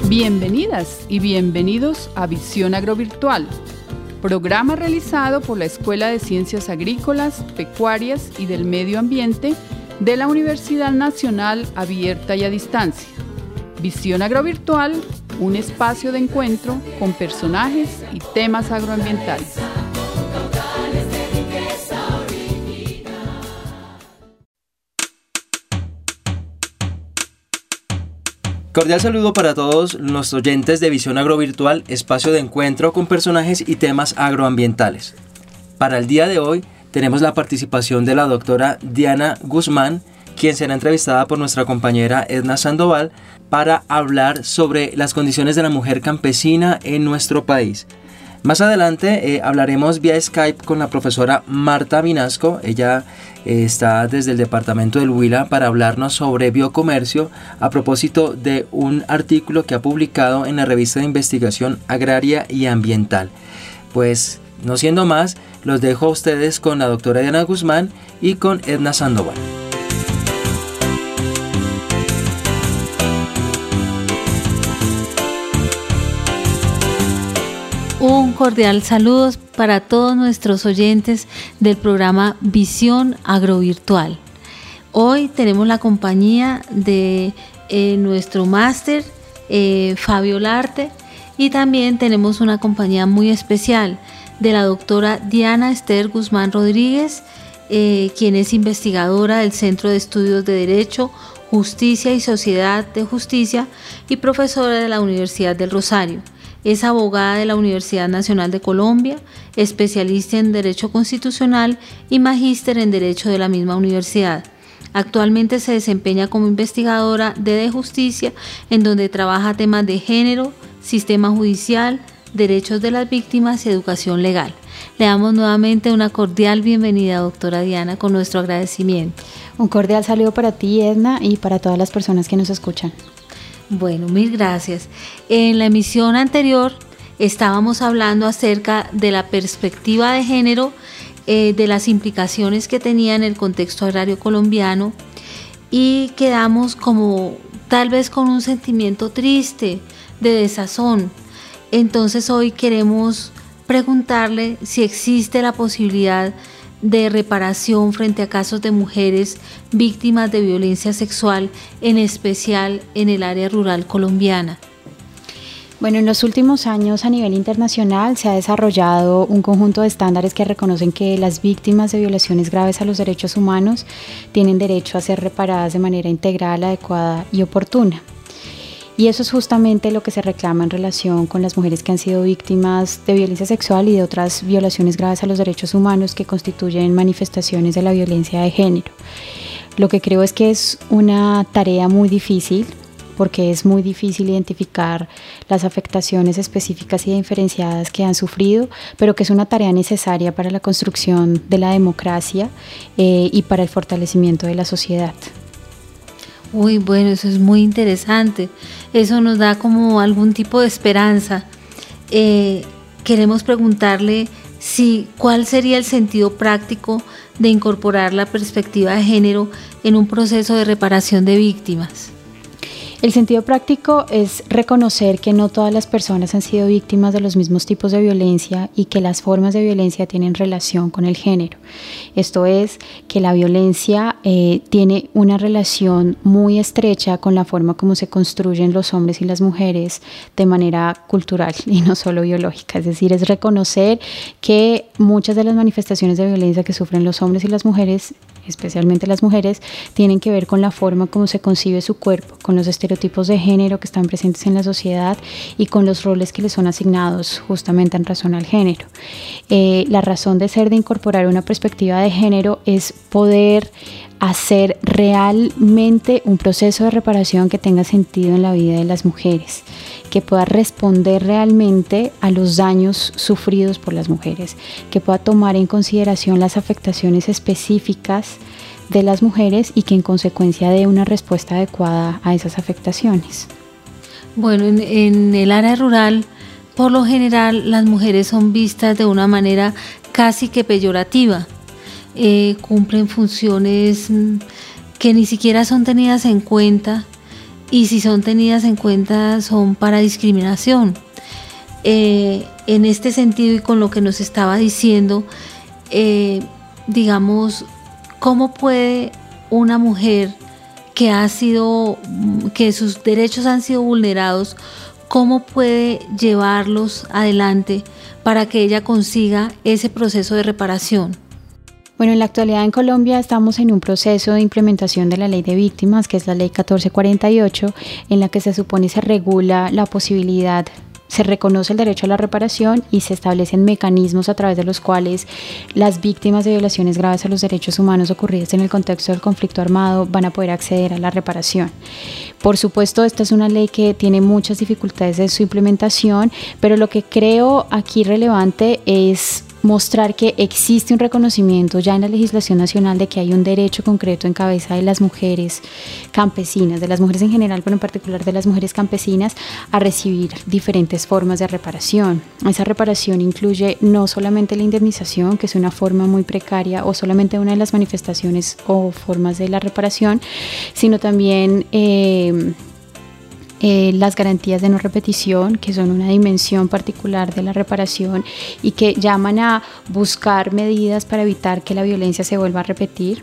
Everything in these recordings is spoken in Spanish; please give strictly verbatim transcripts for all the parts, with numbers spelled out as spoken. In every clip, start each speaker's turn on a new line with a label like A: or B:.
A: Bienvenidas y bienvenidos a Visión Agrovirtual, programa realizado por la Escuela de Ciencias Agrícolas, Pecuarias y del Medio Ambiente de la Universidad Nacional Abierta y a Distancia. Visión Agrovirtual, un espacio de encuentro con personajes y temas agroambientales.
B: Cordial saludo para todos los oyentes de Visión Agrovirtual, espacio de encuentro con personajes y temas agroambientales. Para el día de hoy tenemos la participación de la doctora Diana Guzmán, quien será entrevistada por nuestra compañera Edna Sandoval para hablar sobre las condiciones de la mujer campesina en nuestro país. Más adelante eh, hablaremos vía Skype con la profesora Marta Vinasco. Ella eh, está desde el departamento del Huila para hablarnos sobre biocomercio a propósito de un artículo que ha publicado en la revista de investigación agraria y ambiental. Pues no siendo más, los dejo a ustedes con la doctora Diana Guzmán y con Edna Sandoval.
C: Un cordial saludo para todos nuestros oyentes del programa Visión Agrovirtual. Hoy tenemos la compañía de eh, nuestro máster eh, Fabio Larte, y también tenemos una compañía muy especial de la doctora Diana Esther Guzmán Rodríguez, eh, quien es investigadora del Centro de Estudios de Derecho, Justicia y Sociedad de Justicia y profesora de la Universidad del Rosario. Es abogada de la Universidad Nacional de Colombia, especialista en Derecho Constitucional y magíster en Derecho de la misma universidad. Actualmente se desempeña como investigadora de, de Justicia, en donde trabaja temas de género, sistema judicial, derechos de las víctimas y educación legal. Le damos nuevamente una cordial bienvenida, doctora Diana, con nuestro agradecimiento.
D: Un cordial saludo para ti, Edna, y para todas las personas que nos escuchan.
C: Bueno, mil gracias. En la emisión anterior estábamos hablando acerca de la perspectiva de género, eh, de las implicaciones que tenía en el contexto agrario colombiano, y quedamos como tal vez con un sentimiento triste, de desazón. Entonces hoy queremos preguntarle si existe la posibilidad de reparación frente a casos de mujeres víctimas de violencia sexual, en especial en el área rural colombiana.
D: Bueno, en los últimos años a nivel internacional se ha desarrollado un conjunto de estándares que reconocen que las víctimas de violaciones graves a los derechos humanos tienen derecho a ser reparadas de manera integral, adecuada y oportuna. Y eso es justamente lo que se reclama en relación con las mujeres que han sido víctimas de violencia sexual y de otras violaciones graves a los derechos humanos que constituyen manifestaciones de la violencia de género. Lo que creo es que es una tarea muy difícil, porque es muy difícil identificar las afectaciones específicas y diferenciadas que han sufrido, pero que es una tarea necesaria para la construcción de la democracia eh, y para el fortalecimiento de la sociedad.
C: Uy, bueno, eso es muy interesante. Eso nos da como algún tipo de esperanza. Eh, queremos preguntarle si cuál sería el sentido práctico de incorporar la perspectiva de género en un proceso de reparación de víctimas.
D: El sentido práctico es reconocer que no todas las personas han sido víctimas de los mismos tipos de violencia y que las formas de violencia tienen relación con el género. Esto es, que la violencia eh, tiene una relación muy estrecha con la forma como se construyen los hombres y las mujeres de manera cultural y no solo biológica. Es decir, es reconocer que muchas de las manifestaciones de violencia que sufren los hombres y las mujeres, especialmente las mujeres, tienen que ver con la forma como se concibe su cuerpo, con los estereotipos de género que están presentes en la sociedad y con los roles que les son asignados justamente en razón al género. Eh, la razón de ser de incorporar una perspectiva de género es poder hacer realmente un proceso de reparación que tenga sentido en la vida de las mujeres, que pueda responder realmente a los daños sufridos por las mujeres, que pueda tomar en consideración las afectaciones específicas de las mujeres y que en consecuencia dé una respuesta adecuada a esas afectaciones.
C: Bueno, en, en el área rural, por lo general, las mujeres son vistas de una manera casi que peyorativa. Eh, cumplen funciones que ni siquiera son tenidas en cuenta y si son tenidas en cuenta son para discriminación. Eh, en este sentido y con lo que nos estaba diciendo, eh, digamos, ¿cómo puede una mujer que ha sido, que sus derechos han sido vulnerados, cómo puede llevarlos adelante para que ella consiga ese proceso de reparación?
D: Bueno, en la actualidad en Colombia estamos en un proceso de implementación de la Ley de Víctimas, que es la Ley catorce cuarenta y ocho, en la que se supone se regula la posibilidad, se reconoce el derecho a la reparación y se establecen mecanismos a través de los cuales las víctimas de violaciones graves a los derechos humanos ocurridas en el contexto del conflicto armado van a poder acceder a la reparación. Por supuesto, esta es una ley que tiene muchas dificultades en su implementación, pero lo que creo aquí relevante es mostrar que existe un reconocimiento ya en la legislación nacional de que hay un derecho concreto en cabeza de las mujeres campesinas, de las mujeres en general, pero en particular de las mujeres campesinas, a recibir diferentes formas de reparación. Esa reparación incluye no solamente la indemnización, que es una forma muy precaria o solamente una de las manifestaciones o formas de la reparación, sino también eh, Eh, las garantías de no repetición, que son una dimensión particular de la reparación y que llaman a buscar medidas para evitar que la violencia se vuelva a repetir.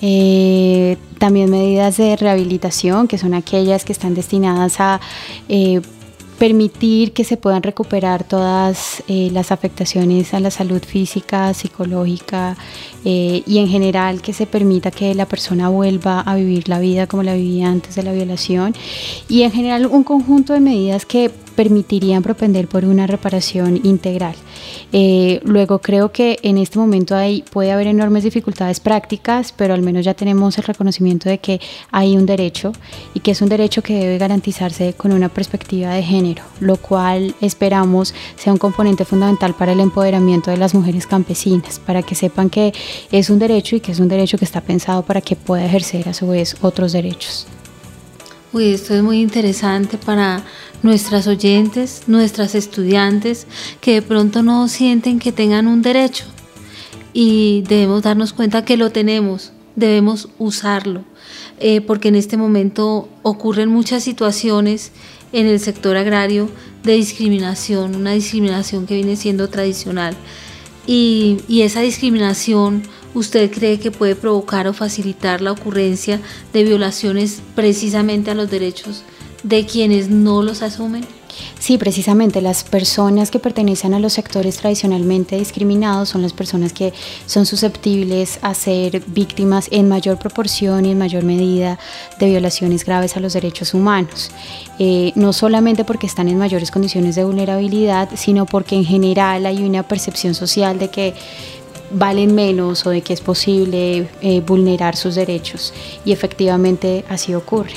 D: Eh, también medidas de rehabilitación, que son aquellas que están destinadas a eh, permitir que se puedan recuperar todas eh, las afectaciones a la salud física, psicológica eh, y en general que se permita que la persona vuelva a vivir la vida como la vivía antes de la violación, y en general un conjunto de medidas que permitirían propender por una reparación integral. Eh, luego creo que en este momento hay, puede haber enormes dificultades prácticas, pero al menos ya tenemos el reconocimiento de que hay un derecho y que es un derecho que debe garantizarse con una perspectiva de género, lo cual esperamos sea un componente fundamental para el empoderamiento de las mujeres campesinas, para que sepan que es un derecho y que es un derecho que está pensado para que pueda ejercer a su vez otros derechos.
C: Uy, esto es muy interesante para nuestras oyentes, nuestras estudiantes, que de pronto no sienten que tengan un derecho y debemos darnos cuenta que lo tenemos, debemos usarlo, eh, porque en este momento ocurren muchas situaciones en el sector agrario de discriminación, una discriminación que viene siendo tradicional, y, y esa discriminación, ¿usted cree que puede provocar o facilitar la ocurrencia de violaciones precisamente a los derechos de quienes no los asumen?
D: Sí, precisamente las personas que pertenecen a los sectores tradicionalmente discriminados son las personas que son susceptibles a ser víctimas en mayor proporción y en mayor medida de violaciones graves a los derechos humanos. Eh, no solamente porque están en mayores condiciones de vulnerabilidad, sino porque en general hay una percepción social de que valen menos o de que es posible eh, vulnerar sus derechos, y efectivamente así ocurre.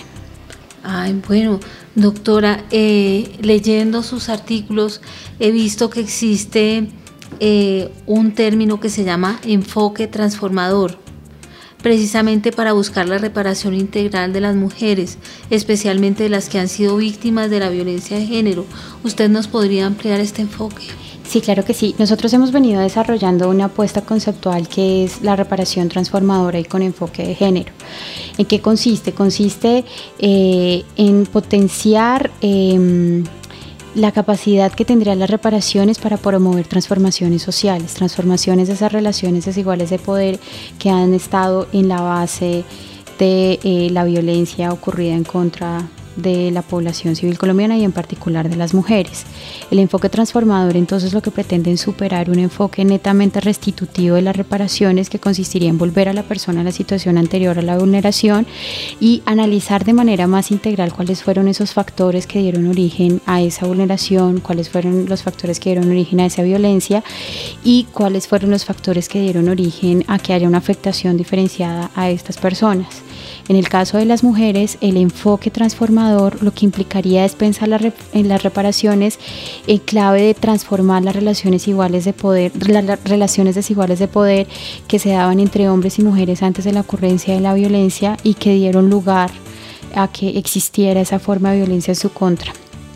C: Ay, bueno, doctora, eh, leyendo sus artículos he visto que existe eh, un término que se llama enfoque transformador, precisamente para buscar la reparación integral de las mujeres, especialmente de las que han sido víctimas de la violencia de género. ¿Usted nos podría ampliar este enfoque?
D: Sí, claro que sí. Nosotros hemos venido desarrollando una apuesta conceptual que es la reparación transformadora y con enfoque de género. ¿En qué consiste? Consiste eh, en potenciar eh, la capacidad que tendrían las reparaciones para promover transformaciones sociales, transformaciones de esas relaciones desiguales de poder que han estado en la base de eh, la violencia ocurrida en contra de la población civil colombiana y en particular de las mujeres. El enfoque transformador entonces lo que pretende es superar un enfoque netamente restitutivo de las reparaciones, que consistiría en volver a la persona a la situación anterior a la vulneración y analizar de manera más integral cuáles fueron esos factores que dieron origen a esa vulneración, cuáles fueron los factores que dieron origen a esa violencia y cuáles fueron los factores que dieron origen a que haya una afectación diferenciada a estas personas. En el caso de las mujeres, el enfoque transformador lo que implicaría es pensar la rep- en las reparaciones en clave de transformar las relaciones iguales de poder, las, las relaciones desiguales de poder que se daban entre hombres y mujeres antes de la ocurrencia de la violencia y que dieron lugar a que existiera esa forma de violencia en su contra.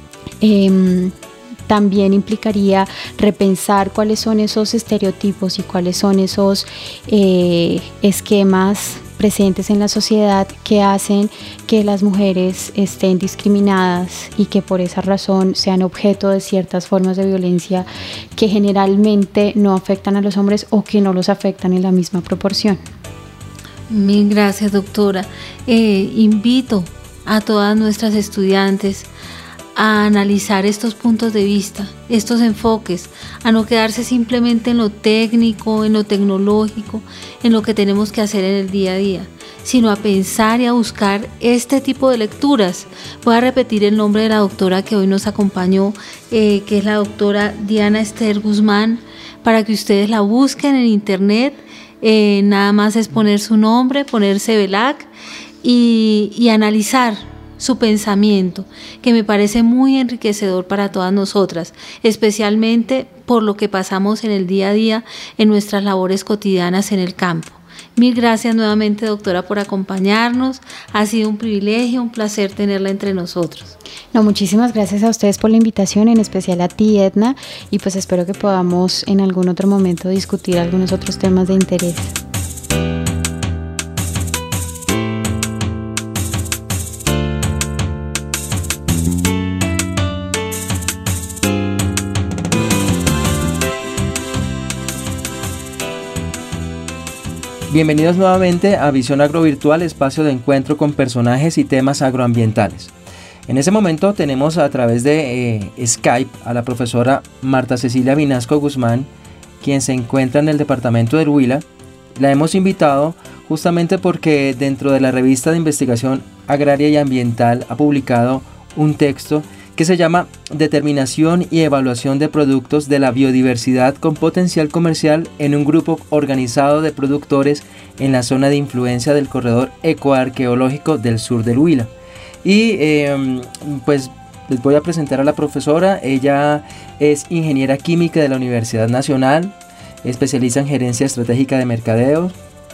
D: Eh, También implicaría repensar cuáles son esos estereotipos y cuáles son esos eh, esquemas presentes en la sociedad que hacen que las mujeres estén discriminadas y que por esa razón sean objeto de ciertas formas de violencia que generalmente no afectan a los hombres o que no los afectan en la misma proporción.
C: Mil gracias, doctora. Eh, invito a todas nuestras estudiantes a analizar estos puntos de vista, estos enfoques, a no quedarse simplemente en lo técnico, en lo tecnológico, en lo que tenemos que hacer en el día a día, sino a pensar y a buscar este tipo de lecturas. Voy a repetir el nombre de la doctora que hoy nos acompañó, eh, que es la doctora Diana Esther Guzmán, para que ustedes la busquen en internet. Eh, nada más es poner su nombre, poner CEBELAC y, y analizar su pensamiento, que me parece muy enriquecedor para todas nosotras, especialmente por lo que pasamos en el día a día en nuestras labores cotidianas en el campo. Mil gracias nuevamente, doctora, por acompañarnos. Ha sido un privilegio, un placer tenerla entre nosotros.
D: No, muchísimas gracias a ustedes por la invitación, en especial a ti, Edna, y pues espero que podamos en algún otro momento discutir algunos otros temas de interés.
B: Bienvenidos nuevamente a Visión Agrovirtual, espacio de encuentro con personajes y temas agroambientales. En ese momento tenemos a través de eh, Skype a la profesora Marta Cecilia Vinasco Guzmán, quien se encuentra en el departamento del Huila. La hemos invitado justamente porque dentro de la revista de investigación agraria y ambiental ha publicado un texto que se llama Determinación y evaluación de productos de la biodiversidad con potencial comercial en un grupo organizado de productores en la zona de influencia del corredor ecoarqueológico del sur del Huila. Y eh, pues les voy a presentar a la profesora. Ella es ingeniera química de la Universidad Nacional, especialista en gerencia estratégica de mercadeo,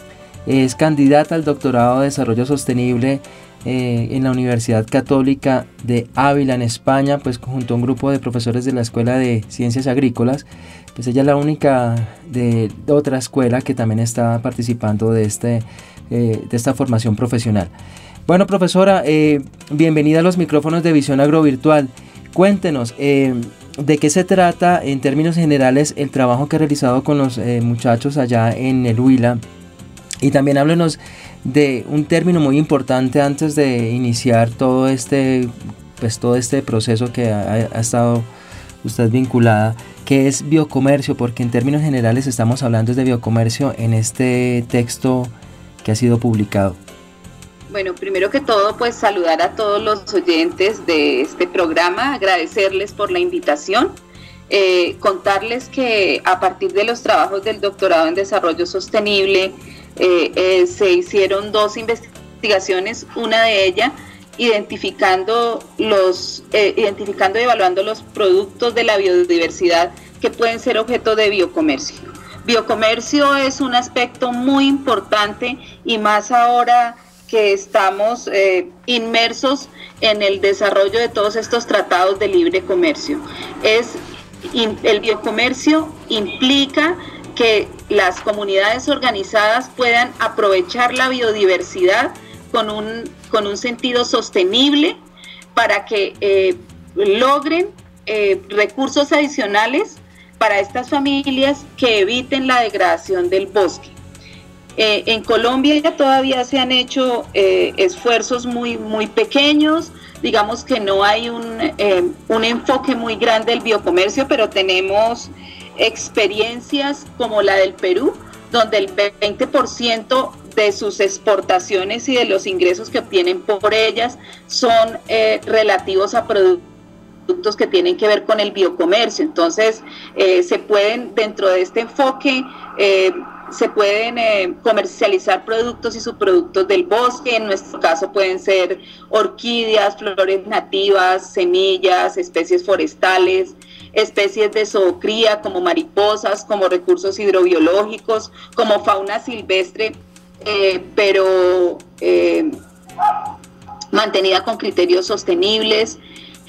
B: es candidata al doctorado de desarrollo sostenible Eh, en la Universidad Católica de Ávila en España, pues junto a un grupo de profesores de la Escuela de Ciencias Agrícolas. Pues ella es la única de, de otra escuela que también está participando de, este, eh, de esta formación profesional. Bueno, profesora, eh, bienvenida a los micrófonos de Visión Agrovirtual. Cuéntenos, eh, ¿de qué se trata en términos generales el trabajo que ha realizado con los eh, muchachos allá en el Huila? Y también háblenos de un término muy importante antes de iniciar todo este, pues todo este proceso que ha, ha estado usted vinculada, que es biocomercio, porque en términos generales estamos hablando de biocomercio en este texto que ha sido publicado.
E: Bueno, primero que todo, pues saludar a todos los oyentes de este programa, agradecerles por la invitación. Eh, contarles que a partir de los trabajos del doctorado en desarrollo sostenible eh, eh, se hicieron dos investigaciones, una de ellas identificando los eh, identificando y evaluando los productos de la biodiversidad que pueden ser objeto de biocomercio. Biocomercio es un aspecto muy importante y más ahora que estamos eh, inmersos en el desarrollo de todos estos tratados de libre comercio. Es El biocomercio implica que las comunidades organizadas puedan aprovechar la biodiversidad con un, con un sentido sostenible para que eh, logren eh, recursos adicionales para estas familias que eviten la degradación del bosque. Eh, en Colombia todavía se han hecho eh, esfuerzos muy, muy pequeños. Digamos que no hay un, eh, un enfoque muy grande del biocomercio, pero tenemos experiencias como la del Perú, donde el veinte por ciento de sus exportaciones y de los ingresos que obtienen por ellas son eh, relativos a productos que tienen que ver con el biocomercio. Entonces, eh, se pueden, dentro de este enfoque, eh, se pueden eh, comercializar productos y subproductos del bosque. En nuestro caso pueden ser orquídeas, flores nativas, semillas, especies forestales, especies de zoocría como mariposas, como recursos hidrobiológicos, como fauna silvestre, eh, pero eh, mantenida con criterios sostenibles.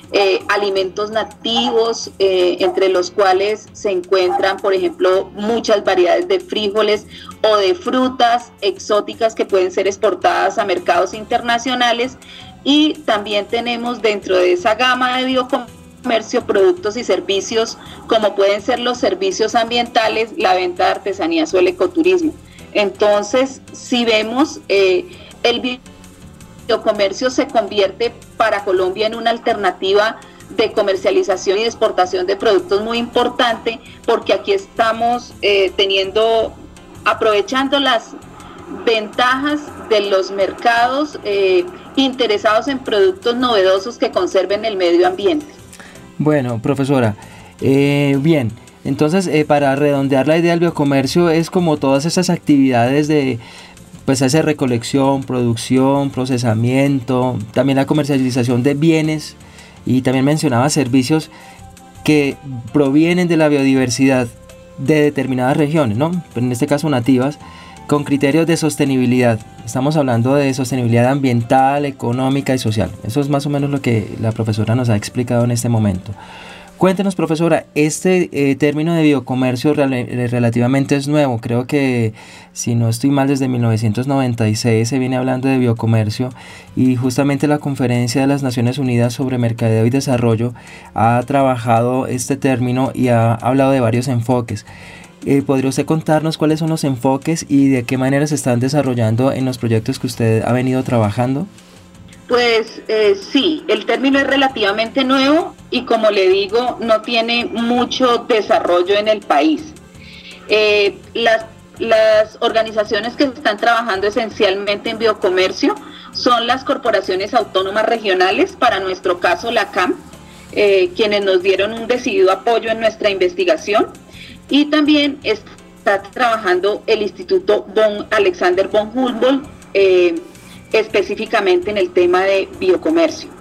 E: eh, alimentos nativos, eh, entre los cuales se encuentran, por ejemplo, muchas variedades de frijoles o de frutas exóticas que pueden ser exportadas a mercados internacionales, y también tenemos dentro de esa gama de biocomercio productos y servicios como pueden ser los servicios ambientales, la venta de artesanías o el ecoturismo. Entonces, si vemos, eh, el biocomercio se convierte para Colombia en una alternativa de comercialización y de exportación de productos muy importante, porque aquí estamos eh, teniendo, aprovechando las ventajas de los mercados eh, interesados en productos novedosos que conserven el medio ambiente.
B: Bueno, profesora, eh, bien, entonces eh, para redondear la idea del biocomercio es como todas esas actividades de pues hacer recolección, producción, procesamiento, también la comercialización de bienes, y también mencionaba servicios que provienen de la biodiversidad de determinadas regiones, ¿no? En este caso nativas, con criterios de sostenibilidad. Estamos hablando de sostenibilidad ambiental, económica y social. Eso es más o menos lo que la profesora nos ha explicado en este momento. Cuéntenos, profesora, este eh, término de biocomercio rel relativamente es nuevo. Creo que, si no estoy mal, desde mil novecientos noventa y seis se viene hablando de biocomercio, y justamente la Conferencia de las Naciones Unidas sobre Mercadeo y Desarrollo ha trabajado este término y ha hablado de varios enfoques. Eh, ¿Podría usted contarnos cuáles son los enfoques y de qué manera se están desarrollando en los proyectos que usted ha venido trabajando?
E: Pues eh, sí, el término es relativamente nuevo y, como le digo, no tiene mucho desarrollo en el país. Eh, las, las organizaciones que están trabajando esencialmente en biocomercio son las corporaciones autónomas regionales, para nuestro caso la C A M, eh, quienes nos dieron un decidido apoyo en nuestra investigación, y también está trabajando el Instituto von Alexander von Humboldt, eh, específicamente en el tema de biocomercio.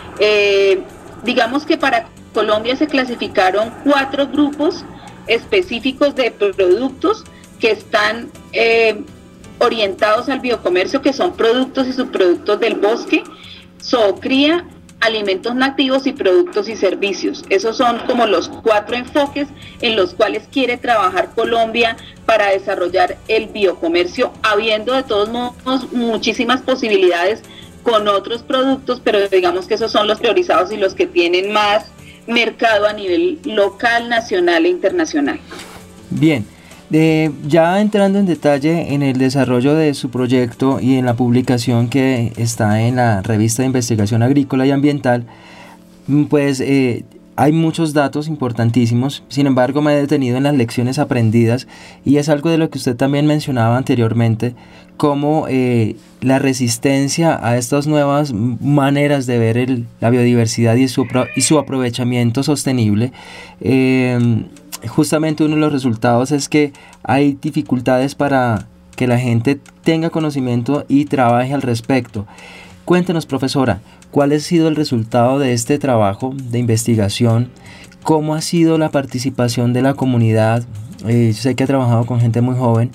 E: Eh, digamos que para Colombia se clasificaron cuatro grupos específicos de productos que están eh, orientados al biocomercio, que son productos y subproductos del bosque, zoocría, alimentos nativos y productos y servicios. Esos son como los cuatro enfoques en los cuales quiere trabajar Colombia para desarrollar el biocomercio, habiendo de todos modos muchísimas posibilidades con otros productos, pero digamos que esos son los priorizados y los que tienen más mercado a nivel local, nacional e internacional.
B: Bien. De, ya entrando en detalle en el desarrollo de su proyecto y en la publicación que está en la revista de investigación agrícola y ambiental, pues eh, hay muchos datos importantísimos. Sin embargo, me he detenido en las lecciones aprendidas, y es algo de lo que usted también mencionaba anteriormente, como eh, la resistencia a estas nuevas maneras de ver el, la biodiversidad y su, y su aprovechamiento sostenible. eh, Justamente uno de los resultados es que hay dificultades para que la gente tenga conocimiento y trabaje al respecto. Cuéntenos, profesora, ¿cuál ha sido el resultado de este trabajo de investigación? ¿Cómo ha sido la participación de la comunidad? Eh, yo sé que ha trabajado con gente muy joven.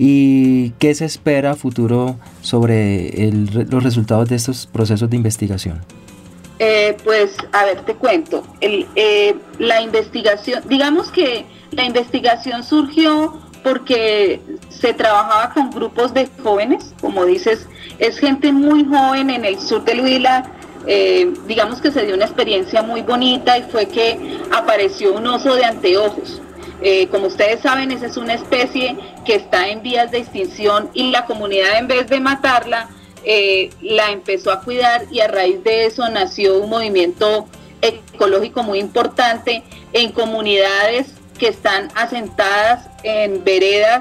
B: ¿Y qué se espera a futuro sobre el, los resultados de estos procesos de investigación?
E: Eh, pues, a ver, te cuento. El, eh, la investigación, digamos que la investigación surgió porque se trabajaba con grupos de jóvenes, como dices, es gente muy joven en el sur del Huila. Eh, digamos que se dio una experiencia muy bonita, y fue que apareció un oso de anteojos. Eh, como ustedes saben, esa es una especie que está en vías de extinción, y la comunidad, en vez de matarla, Eh, la empezó a cuidar, y a raíz de eso nació un movimiento ecológico muy importante en comunidades que están asentadas en veredas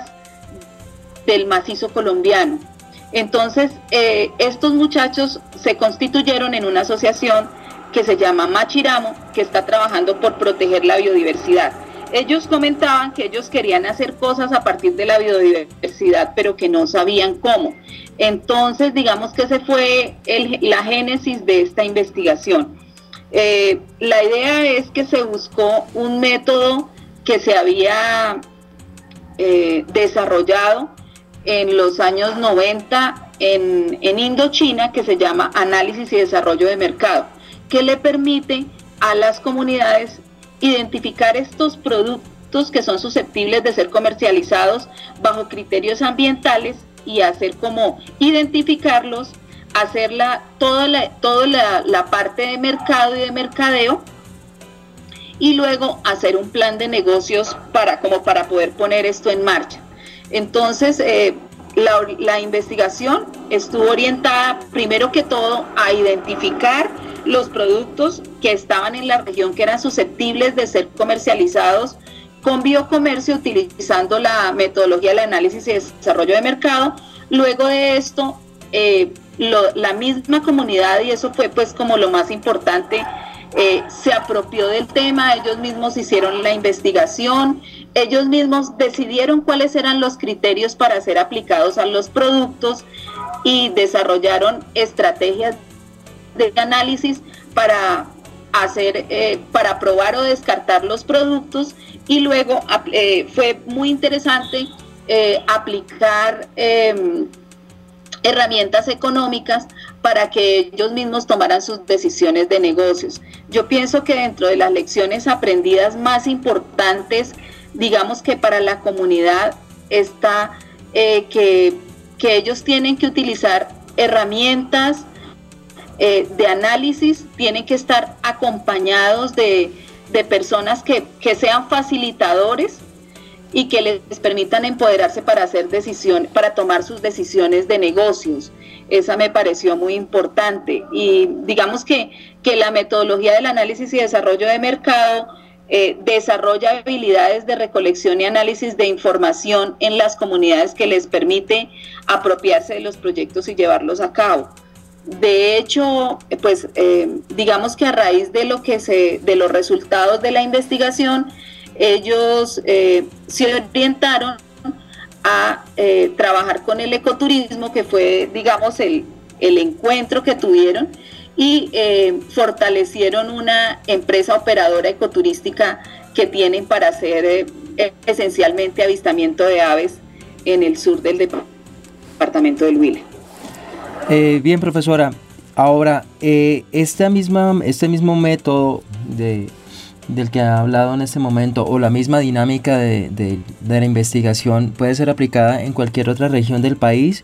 E: del macizo colombiano. Entonces, eh, estos muchachos se constituyeron en una asociación que se llama Machiramo, que está trabajando por proteger la biodiversidad. Ellos comentaban que ellos querían hacer cosas a partir de la biodiversidad, pero que no sabían cómo. Entonces, digamos que ese fue el, la génesis de esta investigación. Eh, la idea es que se buscó un método que se había eh, desarrollado en los años noventa en, en Indochina, que se llama Análisis y Desarrollo de Mercado, que le permite a las comunidades identificar estos productos que son susceptibles de ser comercializados bajo criterios ambientales y hacer como identificarlos, hacer la, toda, la, toda la, la parte de mercado y de mercadeo, y luego hacer un plan de negocios para, como para poder poner esto en marcha. Entonces, eh, la, la investigación estuvo orientada primero que todo a identificar los productos que estaban en la región que eran susceptibles de ser comercializados con biocomercio utilizando la metodología del análisis y desarrollo de mercado. Luego de esto, eh, lo, la misma comunidad, y eso fue pues como lo más importante, eh, se apropió del tema, ellos mismos hicieron la investigación, ellos mismos decidieron cuáles eran los criterios para ser aplicados a los productos y desarrollaron estrategias de análisis para hacer, eh, para probar o descartar los productos, y luego eh, fue muy interesante eh, aplicar eh, herramientas económicas para que ellos mismos tomaran sus decisiones de negocios. Yo pienso que dentro de las lecciones aprendidas más importantes, digamos que para la comunidad, está eh, que, que ellos tienen que utilizar herramientas eh, de análisis, tienen que estar acompañados de, de personas que, que sean facilitadores y que les permitan empoderarse para hacer decisiones, para tomar sus decisiones de negocios. Esa me pareció muy importante, y digamos que, que la metodología del análisis y desarrollo de mercado eh, desarrolla habilidades de recolección y análisis de información en las comunidades que les permite apropiarse de los proyectos y llevarlos a cabo. De hecho, pues eh, digamos que a raíz de lo que se, de los resultados de la investigación, ellos eh, se orientaron a eh, trabajar con el ecoturismo, que fue, digamos, el, el encuentro que tuvieron, y eh, fortalecieron una empresa operadora ecoturística que tienen para hacer eh, esencialmente avistamiento de aves en el sur del departamento del Huila.
B: Eh, bien, profesora, ahora, eh, esta misma, este mismo método de... del que ha hablado en este momento, o la misma dinámica de, de, de la investigación, puede ser aplicada en cualquier otra región del país.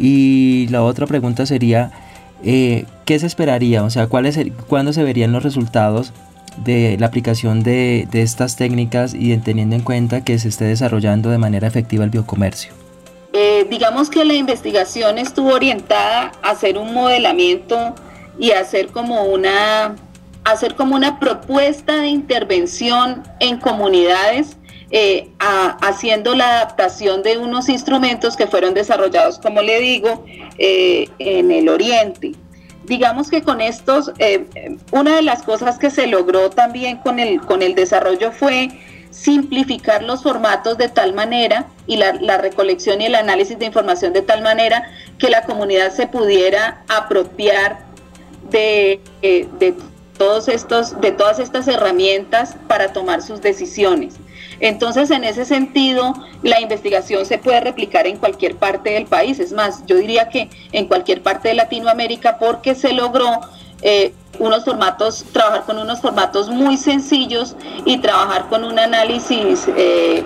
B: Y la otra pregunta sería, eh, ¿qué se esperaría? O sea, ¿cuáles, ¿cuándo se verían los resultados de la aplicación de, de estas técnicas, y teniendo en cuenta que se esté desarrollando de manera efectiva el biocomercio?
E: Eh, digamos que la investigación estuvo orientada a hacer un modelamiento y a hacer como una... hacer como una propuesta de intervención en comunidades, eh, a, haciendo la adaptación de unos instrumentos que fueron desarrollados, como le digo, eh, en el Oriente. Digamos que con estos, eh, una de las cosas que se logró también con el, con el desarrollo fue simplificar los formatos de tal manera, y la, la recolección y el análisis de información de tal manera, que la comunidad se pudiera apropiar de, de, de todos estos, de todas estas herramientas para tomar sus decisiones. Entonces, en ese sentido, la investigación se puede replicar en cualquier parte del país. Es más, yo diría que en cualquier parte de Latinoamérica, porque se logró eh, unos formatos, trabajar con unos formatos muy sencillos y trabajar con un análisis, eh,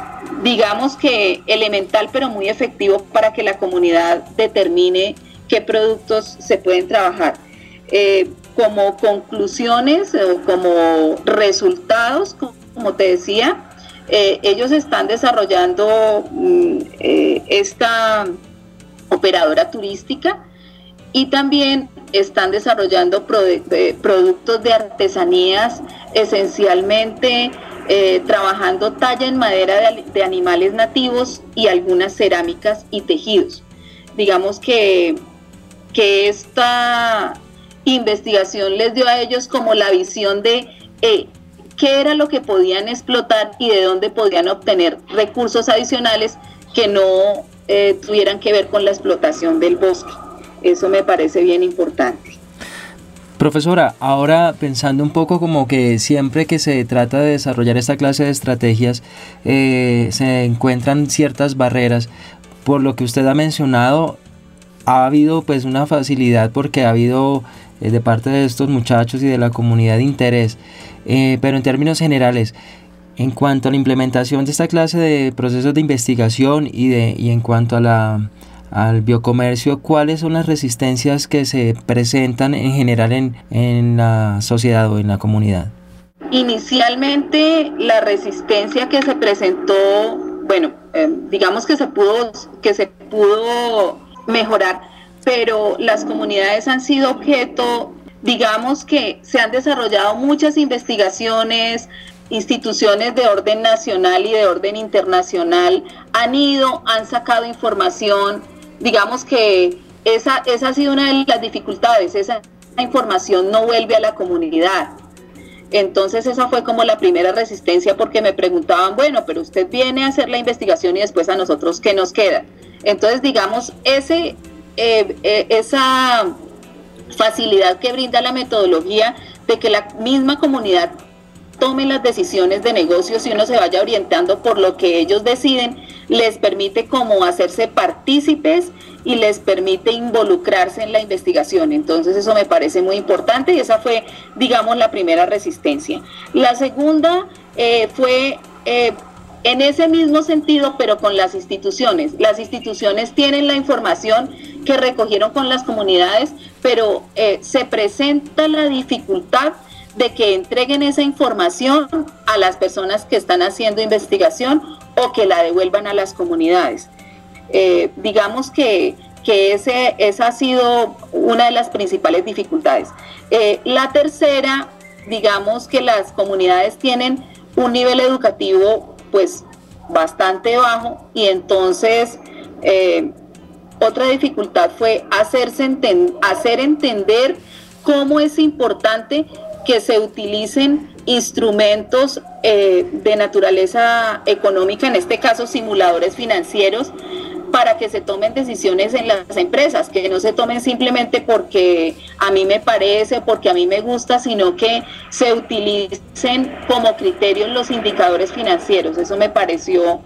E: digamos que elemental, pero muy efectivo para que la comunidad determine qué productos se pueden trabajar. Eh, como conclusiones o como resultados, como te decía, eh, ellos están desarrollando mm, eh, esta operadora turística, y también están desarrollando pro de, productos de artesanías, esencialmente eh, trabajando talla en madera de, de animales nativos y algunas cerámicas y tejidos. Digamos que, que esta investigación les dio a ellos como la visión de eh, qué era lo que podían explotar y de dónde podían obtener recursos adicionales que no eh, tuvieran que ver con la explotación del bosque. Eso me parece bien importante.
B: Profesora, ahora pensando un poco como que siempre que se trata de desarrollar esta clase de estrategias eh, se encuentran ciertas barreras. Por lo que usted ha mencionado, ha habido pues una facilidad porque ha habido eh, de parte de estos muchachos y de la comunidad de interés, eh, pero en términos generales, en cuanto a la implementación de esta clase de procesos de investigación y, de, y en cuanto a la, al biocomercio, ¿cuáles son las resistencias que se presentan en general en, en la sociedad o en la comunidad?
E: Inicialmente la resistencia que se presentó, bueno, eh, digamos que se pudo, que se pudo mejorar, pero las comunidades han sido objeto, digamos que se han desarrollado muchas investigaciones, instituciones de orden nacional y de orden internacional han ido, han sacado información, digamos que esa, esa ha sido una de las dificultades, esa información no vuelve a la comunidad. Entonces esa fue como la primera resistencia, porque me preguntaban, bueno, pero usted viene a hacer la investigación y después a nosotros, ¿qué nos queda? Entonces, digamos, ese, eh, eh, esa facilidad que brinda la metodología de que la misma comunidad tome las decisiones de negocios y uno se vaya orientando por lo que ellos deciden, les permite como hacerse partícipes y les permite involucrarse en la investigación. Entonces eso me parece muy importante y esa fue, digamos, la primera resistencia. La segunda eh, fue eh, en ese mismo sentido, pero con las instituciones. Las instituciones tienen la información que recogieron con las comunidades, pero eh, se presenta la dificultad de que entreguen esa información a las personas que están haciendo investigación o que la devuelvan a las comunidades. Eh, digamos que, que ese, esa ha sido una de las principales dificultades. Eh, la tercera, digamos que las comunidades tienen un nivel educativo pues bastante bajo y entonces eh, otra dificultad fue hacerse enten- hacer entender cómo es importante que se utilicen instrumentos eh, de naturaleza económica, en este caso simuladores financieros, para que se tomen decisiones en las empresas, que no se tomen simplemente porque a mí me parece, porque a mí me gusta, sino que se utilicen como criterios los indicadores financieros. Eso me pareció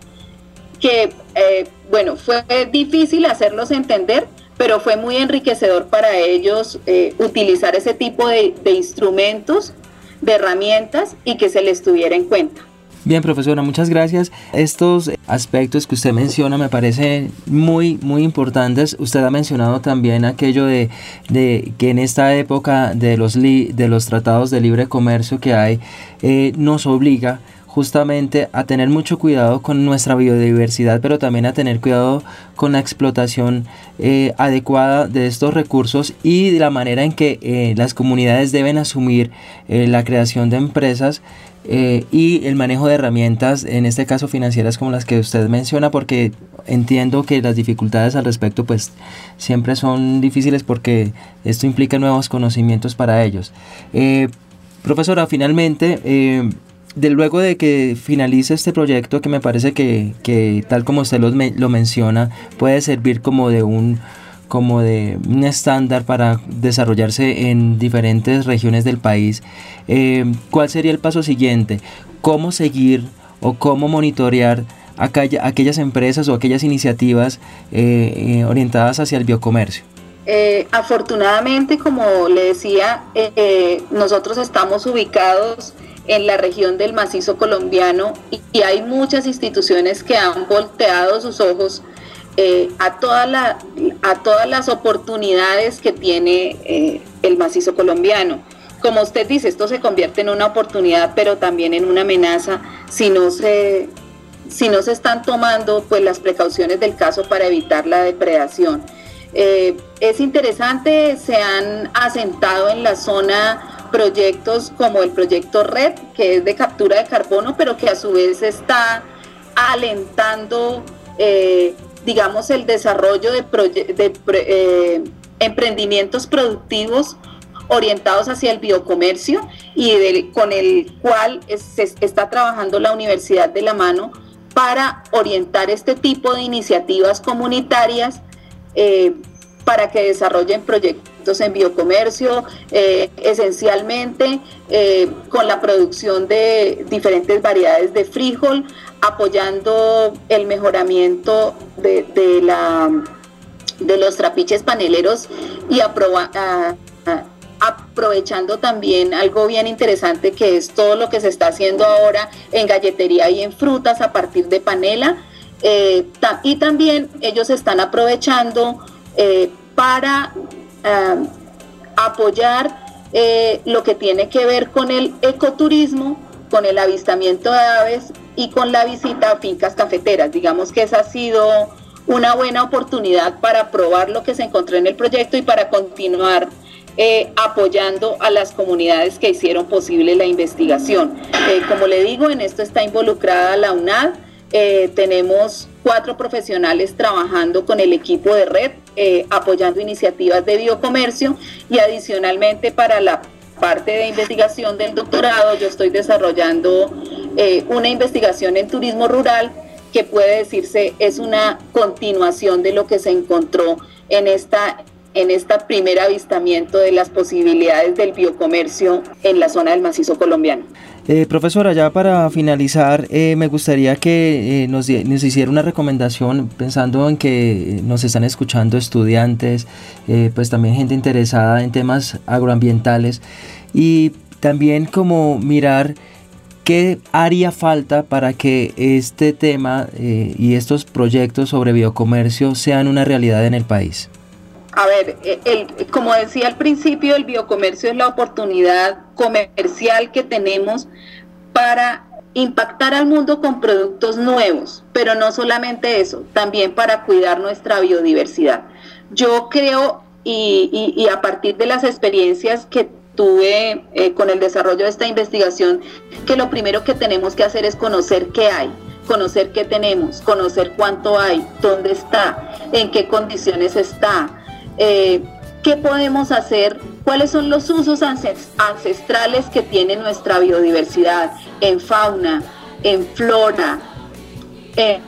E: que, eh, bueno, fue difícil hacerlos entender, pero fue muy enriquecedor para ellos eh, utilizar ese tipo de, de instrumentos, de herramientas y que se les tuviera en cuenta.
B: Bien, profesora, muchas gracias. Estos aspectos que usted menciona me parecen muy, muy importantes. Usted ha mencionado también aquello de, de que en esta época de los, li, de los tratados de libre comercio que hay, eh, nos obliga justamente a tener mucho cuidado con nuestra biodiversidad, pero también a tener cuidado con la explotación eh, adecuada de estos recursos y de la manera en que eh, las comunidades deben asumir eh, la creación de empresas eh, y el manejo de herramientas, en este caso financieras como las que usted menciona, porque entiendo que las dificultades al respecto pues siempre son difíciles porque esto implica nuevos conocimientos para ellos. Eh, profesora, finalmente, eh, de luego de que finalice este proyecto, que me parece que, que tal como usted lo, lo menciona, puede servir como de un como de un estándar para desarrollarse en diferentes regiones del país, eh, ¿cuál sería el paso siguiente? ¿Cómo seguir o cómo monitorear aquella, aquellas empresas o aquellas iniciativas eh, eh, orientadas hacia el biocomercio?
E: Eh, afortunadamente, como le decía, eh, eh, nosotros estamos ubicados en la región del macizo colombiano y, y hay muchas instituciones que han volteado sus ojos eh, a, toda la, a todas las oportunidades que tiene eh, el macizo colombiano. Como usted dice, esto se convierte en una oportunidad, pero también en una amenaza si no se, si no se están tomando pues, las precauciones del caso para evitar la depredación. Eh, es interesante, se han asentado en la zona proyectos como el proyecto RED, que es de captura de carbono, pero que a su vez está alentando, eh, digamos, el desarrollo de, proye- de eh, emprendimientos productivos orientados hacia el biocomercio y de, con el cual es, se está trabajando la Universidad de la Mano para orientar este tipo de iniciativas comunitarias eh, para que desarrollen proyectos en biocomercio, eh, esencialmente eh, con la producción de diferentes variedades de frijol, apoyando el mejoramiento de, de, la, de los trapiches paneleros y aproba, a, a, aprovechando también algo bien interesante que es todo lo que se está haciendo ahora en galletería y en frutas a partir de panela, eh, ta- y también ellos están aprovechando eh, para eh, apoyar eh, lo que tiene que ver con el ecoturismo, con el avistamiento de aves y con la visita a fincas cafeteras. Digamos que esa ha sido una buena oportunidad para probar lo que se encontró en el proyecto y para continuar eh, apoyando a las comunidades que hicieron posible la investigación. Eh, como le digo, en esto está involucrada la UNAD. Eh, tenemos cuatro profesionales trabajando con el equipo de red, eh, apoyando iniciativas de biocomercio, y adicionalmente para la parte de investigación del doctorado yo estoy desarrollando eh, una investigación en turismo rural que puede decirse es una continuación de lo que se encontró en esta en este primer avistamiento de las posibilidades del biocomercio en la zona del macizo colombiano.
B: Eh, profesora, ya para finalizar, eh, me gustaría que eh, nos, nos hiciera una recomendación, pensando en que nos están escuchando estudiantes, eh, pues también gente interesada en temas agroambientales, y también como mirar qué haría falta para que este tema eh, y estos proyectos sobre biocomercio sean una realidad en el país.
E: A ver, el, como decía al principio, el biocomercio es la oportunidad comercial que tenemos para impactar al mundo con productos nuevos, pero no solamente eso, también para cuidar nuestra biodiversidad. Yo creo, y, y, y a partir de las experiencias que tuve eh, con el desarrollo de esta investigación, que lo primero que tenemos que hacer es conocer qué hay, conocer qué tenemos, conocer cuánto hay, dónde está, en qué condiciones está, Eh, qué podemos hacer, cuáles son los usos ancestrales que tiene nuestra biodiversidad en fauna, en flora, en,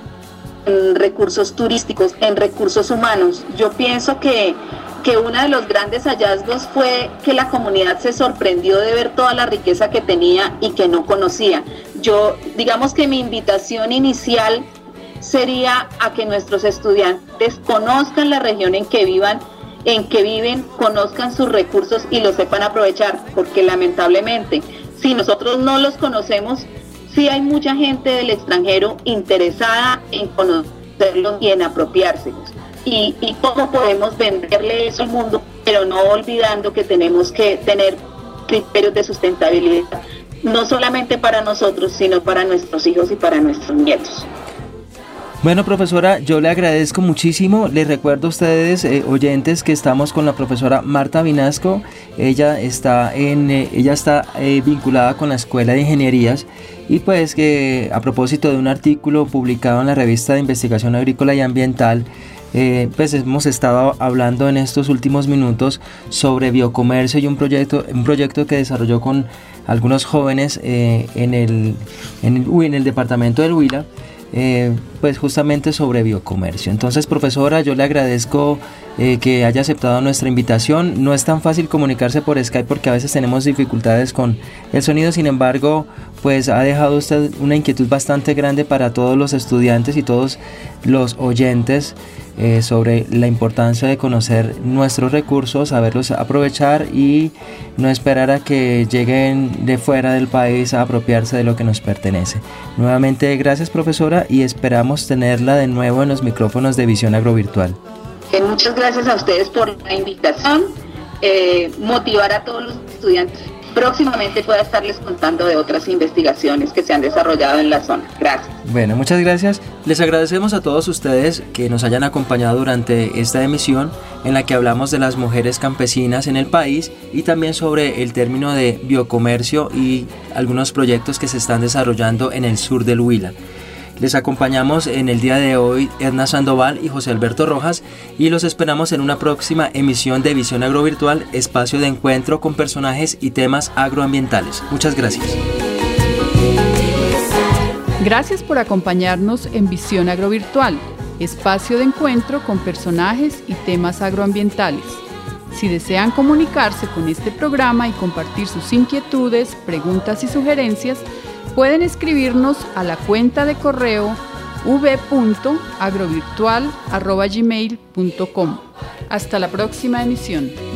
E: en recursos turísticos, en recursos humanos. Yo pienso que, que uno de los grandes hallazgos fue que la comunidad se sorprendió de ver toda la riqueza que tenía y que no conocía. Yo, digamos que mi invitación inicial sería a que nuestros estudiantes conozcan la región en que vivan, en que viven, conozcan sus recursos y los sepan aprovechar, porque lamentablemente, si nosotros no los conocemos, sí hay mucha gente del extranjero interesada en conocerlos y en apropiárselos. Y, y cómo podemos venderle eso al mundo, pero no olvidando que tenemos que tener criterios de sustentabilidad, no solamente para nosotros, sino para nuestros hijos y para nuestros nietos.
B: Bueno, profesora, yo le agradezco muchísimo. Les recuerdo a ustedes, eh, oyentes, que estamos con la profesora Marta Vinasco. Ella está, en, eh, ella está eh, vinculada con la Escuela de Ingenierías, y pues que a propósito de un artículo publicado en la revista de Investigación Agrícola y Ambiental, eh, pues hemos estado hablando en estos últimos minutos sobre biocomercio y un proyecto, un proyecto que desarrolló con algunos jóvenes eh, en, el, en, el, en el departamento del Huila. Eh, pues justamente sobre biocomercio. Entonces, profesora, yo le agradezco eh, que haya aceptado nuestra invitación. No es tan fácil comunicarse por Skype porque a veces tenemos dificultades con el sonido. Sin embargo, pues ha dejado usted una inquietud bastante grande para todos los estudiantes y todos los oyentes eh, sobre la importancia de conocer nuestros recursos, saberlos aprovechar y no esperar a que lleguen de fuera del país a apropiarse de lo que nos pertenece. Nuevamente, gracias, profesora, y esperamos tenerla de nuevo en los micrófonos de Visión Agrovirtual.
E: Muchas gracias a ustedes por la invitación, eh, motivar a todos los estudiantes. Próximamente pueda estarles contando de otras investigaciones que se han desarrollado en la zona. Gracias.
B: Bueno, muchas gracias. Les agradecemos a todos ustedes que nos hayan acompañado durante esta emisión en la que hablamos de las mujeres campesinas en el país y también sobre el término de biocomercio y algunos proyectos que se están desarrollando en el sur del Huila. Les acompañamos en el día de hoy Edna Sandoval y José Alberto Rojas, y los esperamos en una próxima emisión de Visión Agrovirtual, espacio de encuentro con personajes y temas agroambientales. Muchas gracias.
A: Gracias por acompañarnos en Visión Agrovirtual, espacio de encuentro con personajes y temas agroambientales. Si desean comunicarse con este programa y compartir sus inquietudes, preguntas y sugerencias, pueden escribirnos a la cuenta de correo v punto agrovirtual arroba gmail punto com. Hasta la próxima emisión.